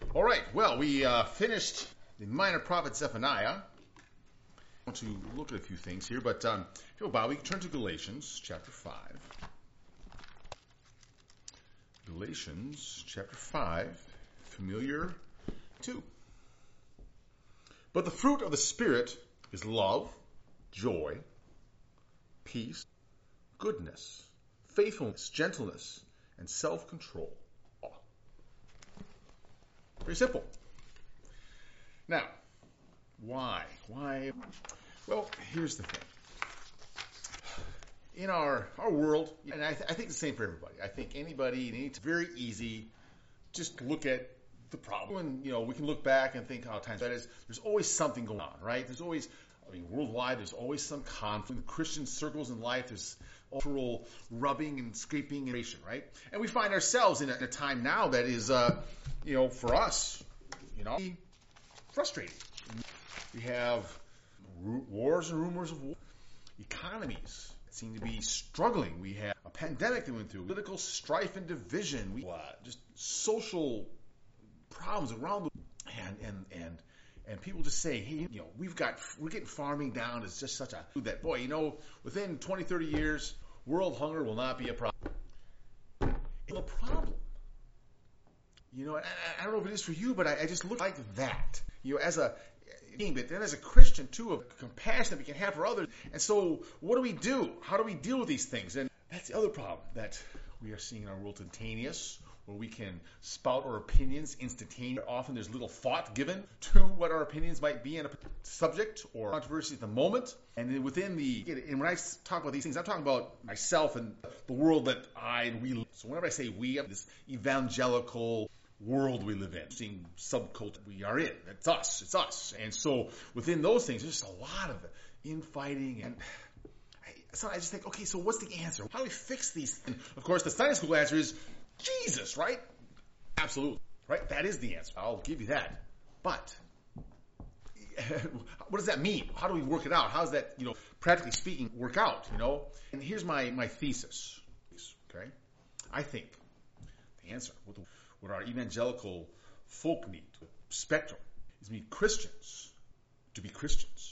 All right, well, we finished the minor prophet Zephaniah. I want to look at a few things here, but if you'll bow, we can turn to Galatians chapter 5. Galatians chapter 5, familiar too. But the fruit of the Spirit is love, joy, peace, goodness, faithfulness, gentleness, and self-control. Very simple. Now, why? Why? Well, here's the thing. In our world, and I think the same for everybody. I think anybody, it's very easy just look at the problem. And, we can look back and think how times that is. There's always something going on, right? There's always, worldwide, there's always some conflict. In Christian circles in life, there's cultural rubbing and scraping and ration, right? And we find ourselves in a time now that is, for us, frustrating. We have wars and rumors of war. Economies seem to be struggling. We have a pandemic that went through, political strife and division, just social problems around the world. And people just say, hey, we're getting farming down as just such a, that, boy, within 20, 30 years, world hunger will not be a problem. It's a problem. I don't know if it is for you, but I just look like that. As a being, but then as a Christian too, of compassion that we can have for others. And so, what do we do? How do we deal with these things? And that's the other problem that we are seeing in our world instantaneous, where we can spout our opinions instantaneously. Often there's little thought given to what our opinions might be in a subject or controversy at the moment. And then and when I talk about these things, I'm talking about myself and the world that we live. So whenever I say we, this evangelical world we live in, seeing subculture we are in. It's us. And so within those things, there's just a lot of infighting. And so I just think, okay, so what's the answer? How do we fix these things? Of course, the Sunday school answer is Jesus, right? Absolutely. Right? That is the answer. I'll give you that. But what does that mean? How do we work it out? How does that, practically speaking, work out, And here's my thesis. Okay? I think the answer, what our evangelical folk need, spectrum, is we need Christians to be Christians.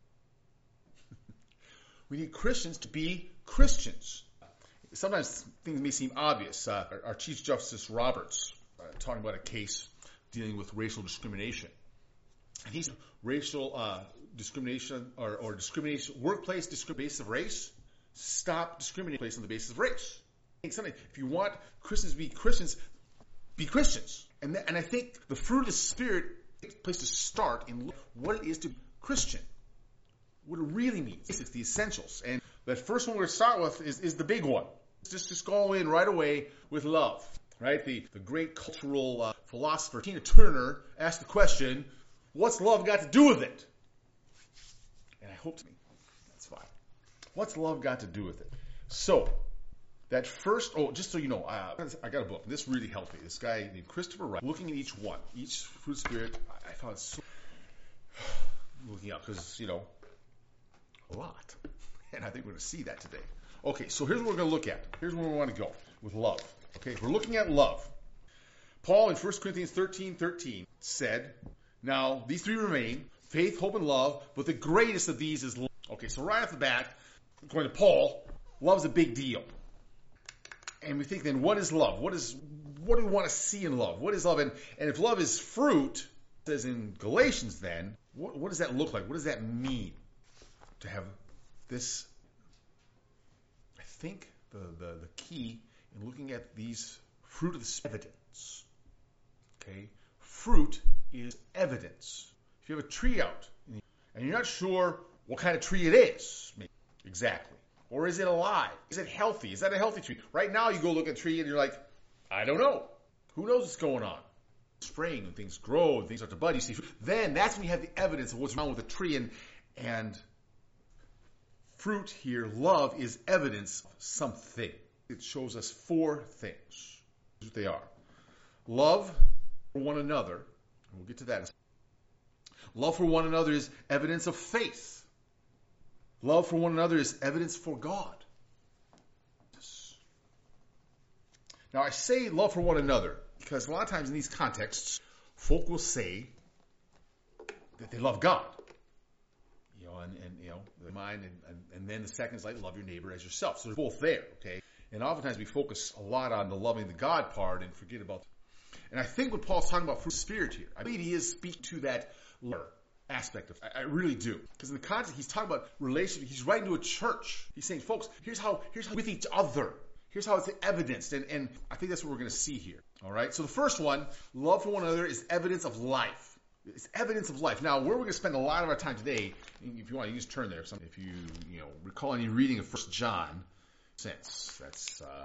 We need Christians to be Christians. Sometimes things may seem obvious. Our Chief Justice Roberts talking about a case dealing with racial discrimination. And he's racial discrimination or discrimination, workplace discrimination of race. Stop discriminating on the basis of race. If you want Christians to be Christians, be Christians. And I think the fruit of the Spirit is a place to start in what it is to be Christian. What it really means. It's the essentials. And the first one we're going to start with is the big one. Just go in right away with love. Right? The great cultural philosopher Tina Turner asked the question, what's love got to do with it? And I hope that's fine. What's love got to do with it? So, that first, just so you know, I got a book. This really helped me. This guy named Christopher Wright, looking at each fruit of spirit, I found it so looking up because, a lot. And I think we're going to see that today. Okay, so here's what we're going to look at. Here's where we want to go with love. Okay, we're looking at love. Paul in 1 Corinthians 13:13 said, now these three remain, faith, hope, and love, but the greatest of these is love. Okay, so right off the bat, according to Paul, love's a big deal. And we think then, what is love? What do we want to see in love? What is love? And if love is fruit, it says in Galatians then, what does that look like? What does that mean to have this? I think the key in looking at these fruit of the Spirit, evidence. Okay? Fruit is evidence. If you have a tree out and you're not sure what kind of tree it is, exactly. Or is it alive? Is it healthy? Is that a healthy tree? Right now you go look at a tree and you're like, I don't know. Who knows what's going on? Spring and things grow and things start to bud. You see, then that's when you have the evidence of what's wrong with the tree. And fruit here, love, is evidence of something. It shows us four things. Here's what they are. Love for one another. And we'll get to that. Love for one another is evidence of faith. Love for one another is evidence for God. Now, I say love for one another because a lot of times in these contexts, folk will say that they love God. And then the second is like love your neighbor as yourself. So they're both there, okay? And oftentimes we focus a lot on the loving the God part and forget about. And I think what Paul's talking about fruit of the Spirit here, I believe he is speaking to that aspect of. I really do, because in the context he's talking about relationship. He's writing to a church. He's saying, folks, here's how with each other. Here's how it's evidenced, and I think that's what we're going to see here. All right. So the first one, love for one another, is evidence of life. It's evidence of life. Now, where we're going to spend a lot of our time today, if you want to use turn there, if you recall any reading of 1 John, that's so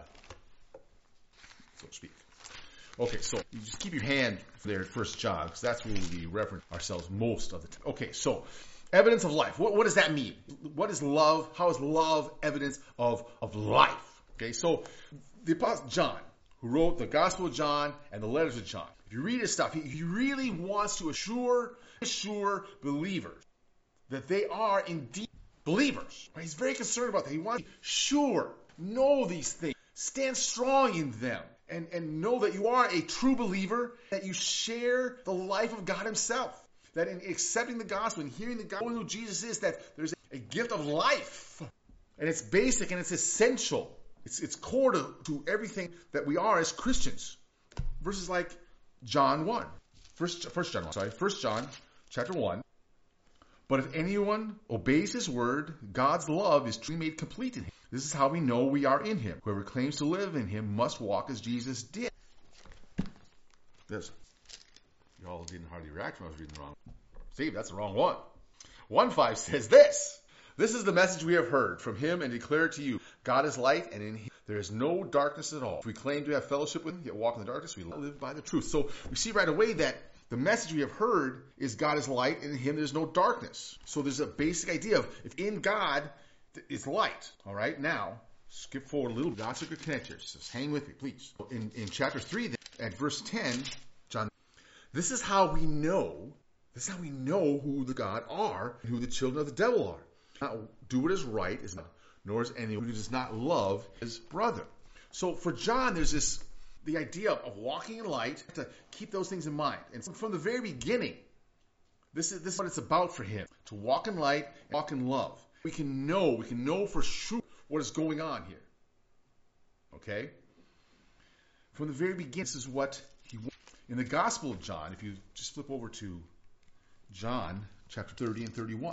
to speak. Okay, so you just keep your hand there at 1 John, because that's where we'll be referencing ourselves most of the time. Okay, so evidence of life. What does that mean? What is love? How is love evidence of life? Okay, so the Apostle John, who wrote the Gospel of John and the letters of John, if you read his stuff, he really wants to assure believers that they are indeed believers. Right? He's very concerned about that. He wants to be sure, know these things, stand strong in them, and know that you are a true believer, that you share the life of God himself. That in accepting the gospel and hearing the gospel, knowing who Jesus is, that there's a gift of life. And it's basic and it's essential. It's core to everything that we are as Christians. Verses like John 1. 1 John chapter 1. But if anyone obeys his word, God's love is truly made complete in him. This is how we know we are in him. Whoever claims to live in him must walk as Jesus did. This. You all didn't hardly react when I was reading the wrong. See, that's the wrong one. 1:5 says this. This is the message we have heard from him and declare to you. God is light, and in him there is no darkness at all. If we claim to have fellowship with him, yet walk in the darkness, we live by the truth. So we see right away that the message we have heard is God is light, and in him there's no darkness. So there's a basic idea of if in God is light. All right, now skip forward a little. God's a good connector. Just hang with me, please. In chapter 3, then, at verse 10, John, this is how we know. This is how we know who the God are and who the children of the devil are. Not do what is right, nor is anyone who does not love his brother. So for John, there's the idea of walking in light, to keep those things in mind. And from the very beginning, this is what it's about for him, to walk in light, and walk in love. We can know for sure what is going on here. Okay? From the very beginning, this is what he wants. In the Gospel of John, if you just flip over to John chapter 30 and 31.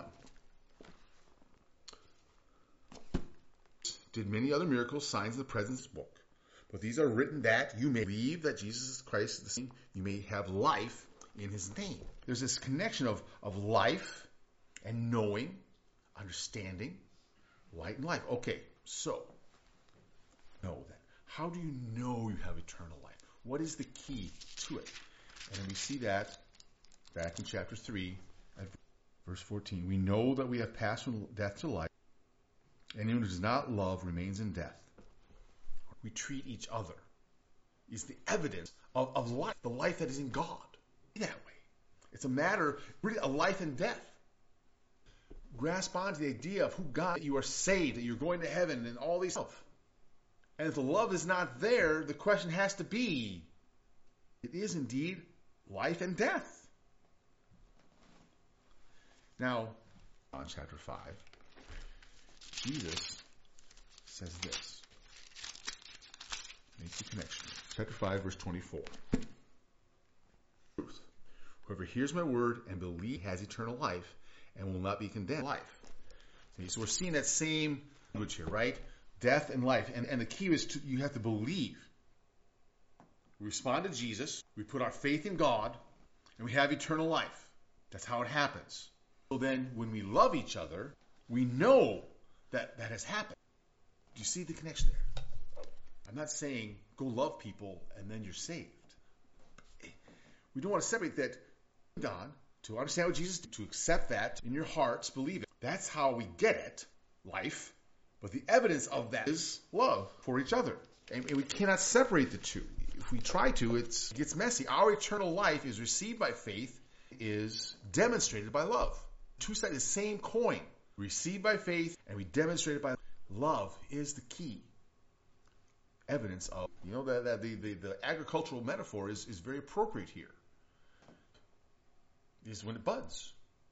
Did many other miracles, signs in the presence of the book. But these are written that you may believe that Jesus is Christ, the Son, you may have life in his name. There's this connection of life and knowing, understanding, light and life. Okay, so know that. How do you know you have eternal life? What is the key to it? And we see that back in chapter 3 at verse 14. We know that we have passed from death to life. Anyone who does not love remains in death. We treat each other is the evidence of life, the life that is in God. That way. It's a matter, really, of life and death. Grasp onto the idea of who God, that you are saved, that you're going to heaven, and all these stuff. And if the love is not there, the question has to be, it is indeed life and death. Now, on chapter 5, Jesus says this. Make the connection. Chapter 5, verse 24. Truth. Whoever hears my word and believes has eternal life and will not be condemned. Life. See, so we're seeing that same language here, right? Death and life. And the key is you have to believe. We respond to Jesus, we put our faith in God, and we have eternal life. That's how it happens. So then, when we love each other, we know that has happened. Do you see the connection there? I'm not saying go love people and then you're saved. We don't want to separate that. God, to understand what Jesus did, to accept that in your hearts, believe it. That's how we get it, life. But the evidence of that is love for each other. And we cannot separate the two. If we try to, it gets messy. Our eternal life is received by faith, is demonstrated by love. Two sides of the same coin. Received by faith and we demonstrate it by love is the key. Evidence of, that the agricultural metaphor is very appropriate here. is when it buds.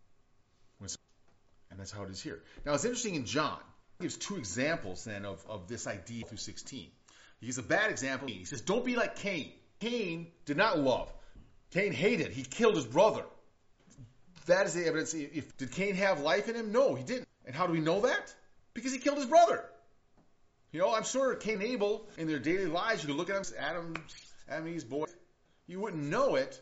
And that's how it is here. Now, it's interesting in John. He gives two examples then of this idea through 16. He gives a bad example. He says, don't be like Cain. Cain did not love. Cain hated. He killed his brother. That is the evidence. Did Cain have life in him? No, he didn't. And how do we know that? Because he killed his brother. I'm sure Cain and Abel, in their daily lives, you could look at them, Adam and Eve's boy. You wouldn't know it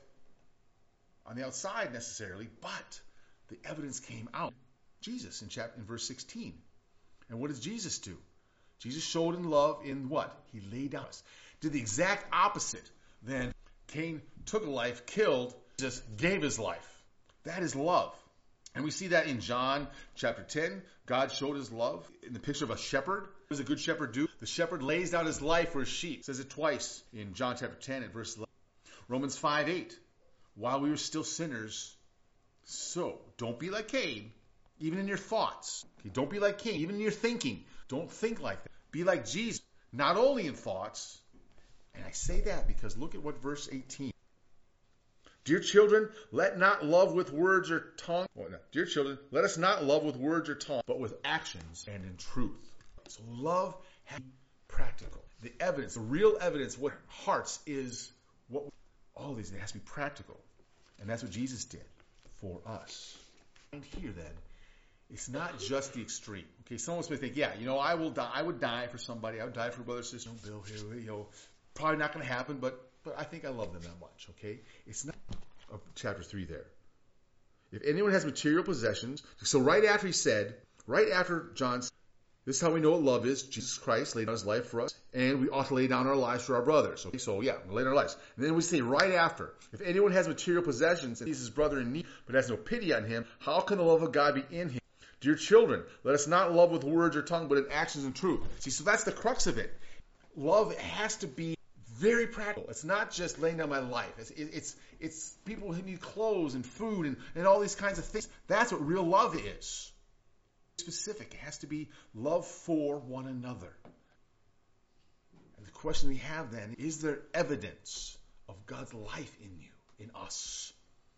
on the outside necessarily, but the evidence came out. Jesus in verse 16. And what does Jesus do? Jesus showed in love in what? He laid down. Did the exact opposite. Then Cain took a life, killed, Jesus gave his life. That is love. And we see that in John chapter 10. God showed his love in the picture of a shepherd. What does a good shepherd do? The shepherd lays down his life for his sheep. It says it twice in John chapter 10 and verse 11. Romans 5:8. While we were still sinners, so don't be like Cain, even in your thoughts. Okay, don't be like Cain, even in your thinking. Don't think like that. Be like Jesus, not only in thoughts. And I say that because look at what verse 18. Dear children, let not love with words or tongue. Dear children, let us not love with words or tongue, but with actions and in truth. So love has to be practical. The evidence, the real evidence, what hearts is what all these. It has to be practical, and that's what Jesus did for us. And here, then, it's not just the extreme. Okay, someone may think, I will die. I would die for somebody. I would die for a brother or sister. Bill here, probably not going to happen, but I think I love them that much. Okay, it's not chapter 3 there. If anyone has material possessions, so right after John said, this is how we know what love is. Jesus Christ laid down his life for us, and we ought to lay down our lives for our brothers. Okay, so we lay down our lives. And then we say right after, if anyone has material possessions and sees his brother in need, but has no pity on him, how can the love of God be in him? Dear children, let us not love with words or tongue, but in actions and truth. See, so that's the crux of it. Love has to be very practical. It's not just laying down my life. It's people who need clothes and food and all these kinds of things. That's what real love is. Specific. It has to be love for one another. And the question we have then, is there evidence of God's life in you, in us?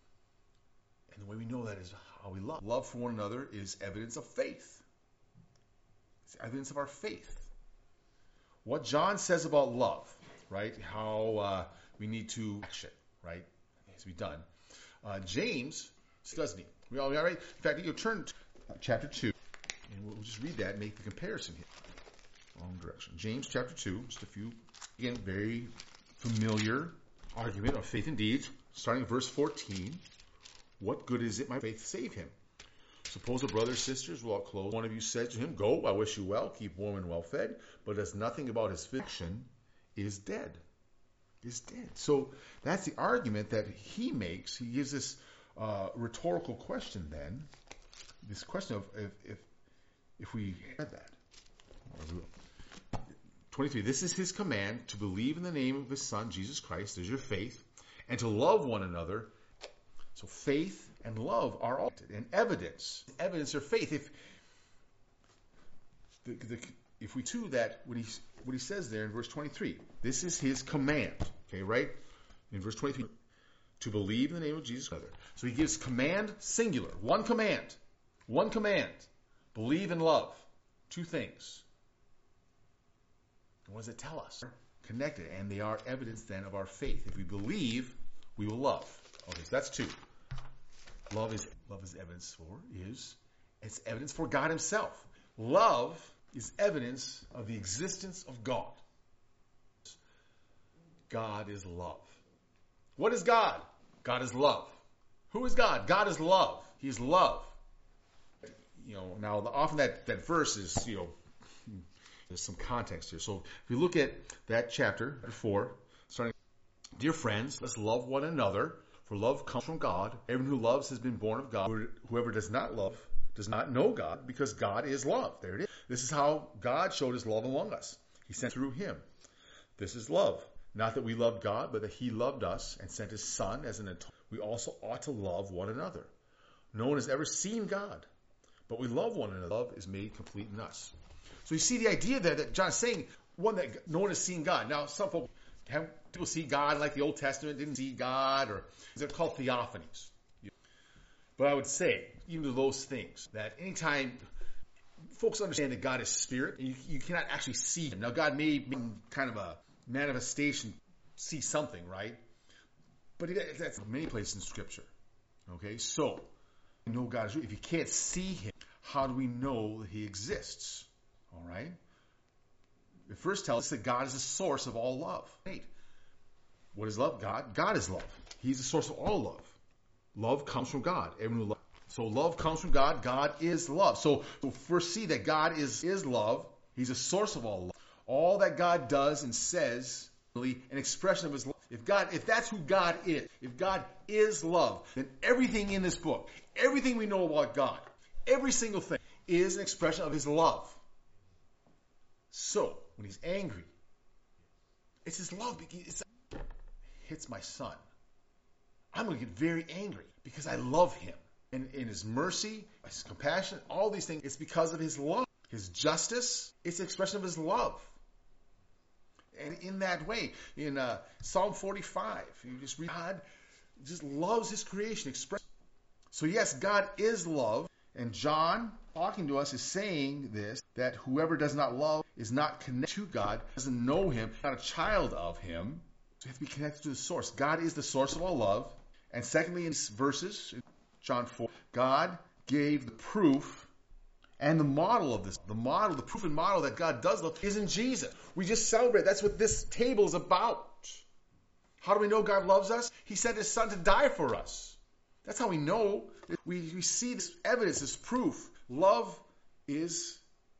And the way we know that is how we love. Love for one another is evidence of faith. It's evidence of our faith. What John says about love, right? How we need to action, right? It has to be done. James doesn't he? We all right? In fact, you turn to chapter 2. And we'll just read that and make the comparison here. Wrong direction. James chapter 2, just a few, again, very familiar argument of faith and deeds. Starting at verse 14. What good is it my faith save him? Suppose a brother or sister is without clothes. One of you says to him, go, I wish you well, keep warm and well fed, but does nothing about his fiction, is dead. Is dead. So that's the argument that he makes. He gives this rhetorical question then. This question of if we had that. 23, this is his command, to believe in the name of his Son, Jesus Christ, there's your faith, and to love one another. So faith and love are all and evidence or faith. If we do that, what he says there in verse 23, this is his command. Okay, right? In verse 23, to believe in the name of Jesus Christ. So he gives command singular, one command. One command. Believe and love. Two things. And what does it tell us? Connected, and they are evidence then of our faith. If we believe, we will love. Okay, so that's two. Love is evidence for it's evidence for God himself. Love is evidence of the existence of God. God is love. What is God? God is love. Who is God? God is love. He is love. Now often that verse is, there's some context here. So if we look at that chapter 4, starting, dear friends, let's love one another, for love comes from God. Everyone who loves has been born of God. Whoever does not love does not know God, because God is love. There it is. This is how God showed his love among us. He sent through him. This is love. Not that we loved God, but that he loved us and sent his Son as an atonement. We also ought to love one another. No one has ever seen God, but we love one another. Love is made complete in us. So you see the idea there that John is saying, one, that no one has seen God. Now, some people see God like the Old Testament, didn't see God, or they're called theophanies. But I would say, even to those things, that anytime folks understand that God is spirit, you cannot actually see him. Now, God may be kind of a manifestation, see something, right? But that's many places in Scripture. Okay, so we know God is real. If you can't see him, how do we know that he exists? All right? It first tells us that God is the source of all love. Right? What is love? God is love. He's the source of all love. Love comes from God. Everyone who loves. So love comes from God. God is love. So first see that God is love. He's the source of all love. All that God does and says, really, an expression of his love. If that's who God is, if God is love, then everything in this book, everything we know about God, every single thing is an expression of his love. So when he's angry, it's his love. It hits my son. I'm going to get very angry because I love him. And in his mercy, his compassion, all these things, it's because of his love. His justice, it's an expression of his love. And in that way, in Psalm 45, you just read, God just loves his creation. So yes, God is love. And John, talking to us, is saying this, that whoever does not love is not connected to God, doesn't know him, not a child of him. So you have to be connected to the source. God is the source of all love. And secondly, in these verses, in John 4, God gave the proof and the model of this. The proof and model that God does love is in Jesus. We just celebrate. That's what this table is about. How do we know God loves us? He sent his son to die for us. That's how we know. We see this evidence, this proof. Love is,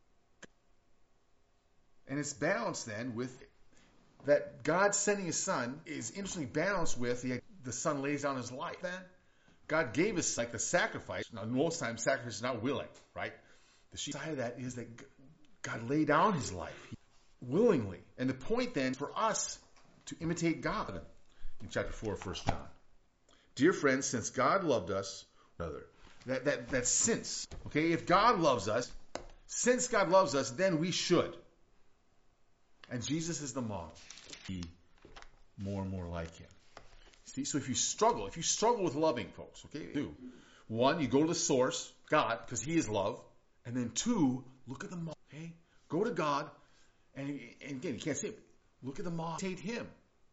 and it's balanced then with that God sending his son is interestingly balanced with the son lays down his life. Then God gave us like the sacrifice. Now most times sacrifice is not willing, right? The side of that is that God laid down his life willingly. And the point then is for us to imitate God in chapter 4 of 1 John. Dear friends, since God loved us, that since, okay, if God loves us, since God loves us, then we should. And Jesus is the model. Be more and more like him. See, so if you struggle with loving folks, okay, do. One, you go to the source, God, because he is love. And then two, look at the model, okay? Go to God, and again, you can't say it. Look at the model. Imitate him.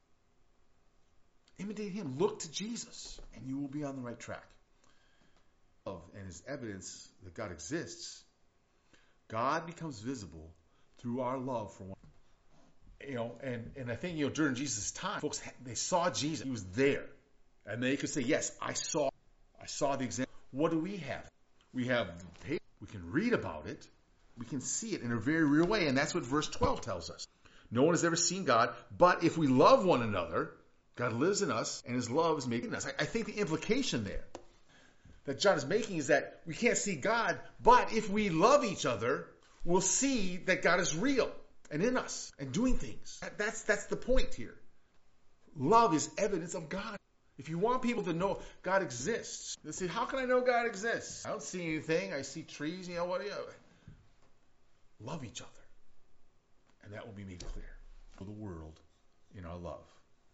Imitate him. Look to Jesus, and you will be on the right track. Love and his evidence that God exists, God becomes visible through our love for one. And I think, during Jesus' time, folks, they saw Jesus. He was there. And they could say, yes, I saw the example. What do we have? We have the paper. We can read about it. We can see it in a very real way. And that's what verse 12 tells us. No one has ever seen God, but if we love one another, God lives in us and his love is made in us. I think the implication there that John is making is that we can't see God, but if we love each other, we'll see that God is real and in us and doing things. That's the point here. Love is evidence of God. If you want people to know God exists, they say, how can I know God exists? I don't see anything. I see trees. What do you? Love each other. And that will be made clear for the world in our love.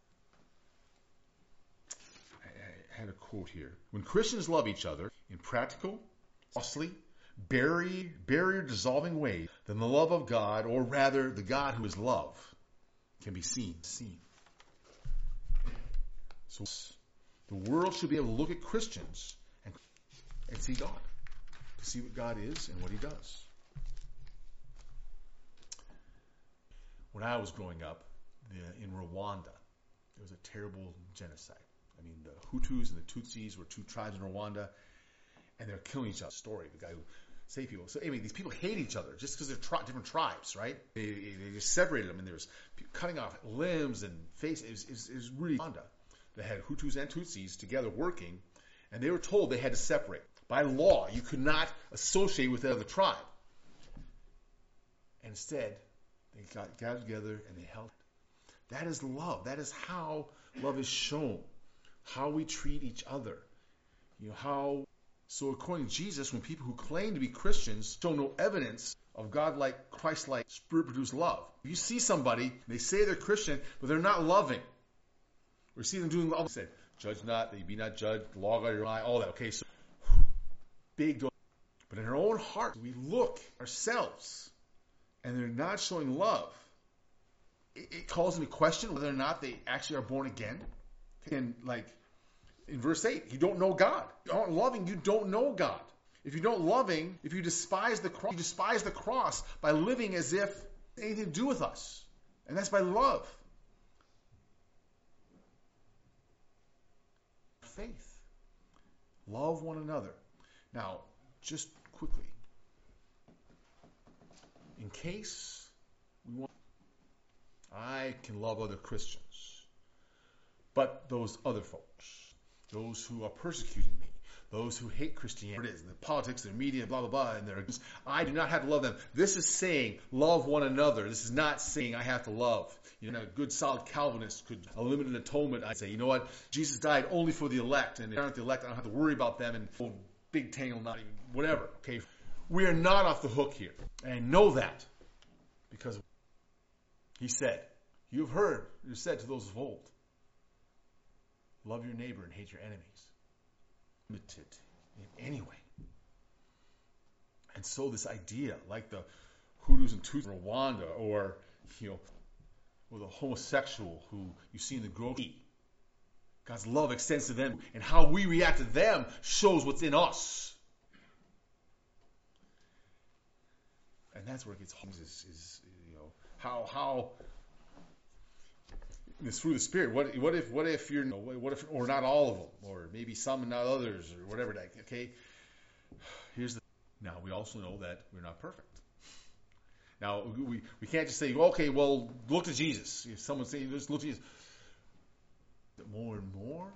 I had a quote here. When Christians love each other in practical, costly, barrier-dissolving ways, then the love of God, or rather the God who is love, can be seen. So the world should be able to look at Christians and see God, to see what God is and what he does. When I was growing up in Rwanda, there was a terrible genocide. I mean, the Hutus and the Tutsis were two tribes in Rwanda, and they're killing each other. Story, the guy who saved people. So anyway, these people hate each other just because they're different tribes, right? They just separated them, and there was cutting off limbs and faces. It was really Rwanda. They had Hutus and Tutsis together working, and they were told they had to separate. By law, you could not associate with the other tribe. And instead, they got together and they held. That is love. That is how love is shown. How we treat each other. So according to Jesus, when people who claim to be Christians show no evidence of God-like, Christ-like, Spirit-produced love. If you see somebody, they say they're Christian, but they're not loving. Or see them doing all that. Judge not, that you be not judged, log out your eye, all that. Okay, so big door. But in our own heart, we look ourselves and they're not showing love. It calls into question whether or not they actually are born again. And like in verse 8, you don't know God. You aren't loving, you don't know God. If you don't loving, if you despise the cross, you despise the cross by living as if it has anything to do with us. And that's by love. Faith. Love one another. Now, just quickly, in case we want, I can love other Christians, but those other folks, those who are persecuting me, those who hate Christianity, the politics, the media, blah, blah, blah, and I do not have to love them. This is saying love one another. This is not saying I have to love. You know, a good solid Calvinist could eliminate an atonement. I'd say, you know what? Jesus died only for the elect, and if they aren't the elect, I don't have to worry about them, and big tangle, not even, whatever. Okay, we are not off the hook here. And I know that because he said, you have heard, it was said to those of old, love your neighbor and hate your enemies. Limited in any way. And so this idea, like the Hutus and Tutsis in Rwanda, or or the homosexual who you see in the grocery, God's love extends to them, and how we react to them shows what's in us. And that's where it gets home. Is how it's through the Spirit. What if you're or not all of them, or maybe some and not others, or whatever. Okay. Now we also know that we're not perfect. Now we can't just say, okay, well, look to Jesus. If someone's saying, just look to Jesus. More and more,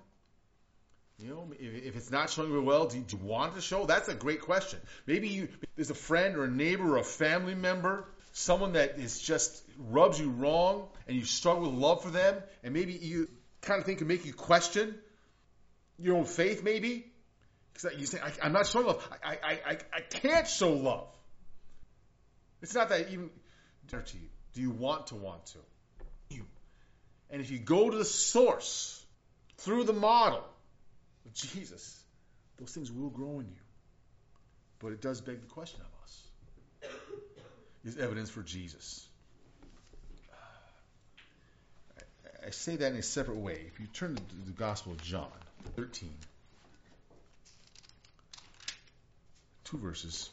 if it's not showing you well, do you want to show? That's a great question. Maybe there's a friend or a neighbor or a family member, someone that is just rubs you wrong, and you struggle with love for them, and maybe you kind of think can make you question your own faith, maybe. Because you say, I'm not showing love. I can't show love. It's not that even to you. Do you want to? And if you go to the source through the model of Jesus, those things will grow in you. But it does beg the question of us. Is evidence for Jesus? I say that in a separate way. If you turn to the Gospel of John 13, 2 verses.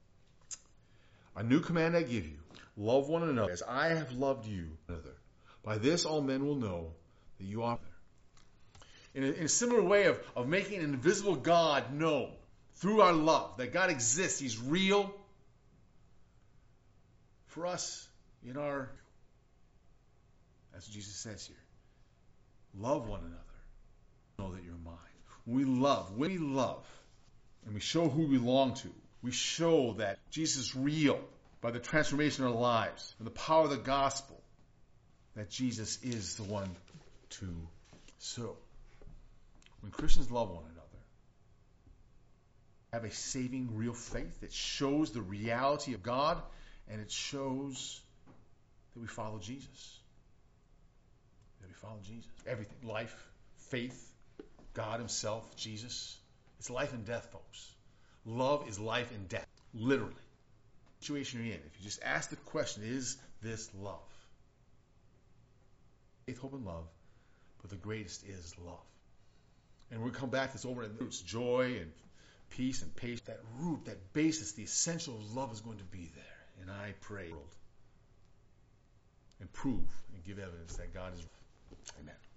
A new command I give you, love one another as I have loved you. By this all men will know that you are. In a similar way of making an invisible God known through our love, that God exists, He's real. For us, that's what Jesus says here. Love one another. Know that you're mine. When we love, and we show who we belong to, we show that Jesus is real by the transformation of our lives and the power of the gospel, that Jesus is the one to sow. When Christians love one another, have a saving, real faith that shows the reality of God, and it shows that we follow Jesus. Everything. Life, faith, God Himself, Jesus. It's life and death, folks. Love is life and death. Literally. The situation you're in. If you just ask the question, is this love? Faith, hope, and love. But the greatest is love. And we'll come back to this over in the roots. Joy and peace and patience. That root, that basis, the essential of love is going to be there. And I pray and prove and give evidence that God is. Amen.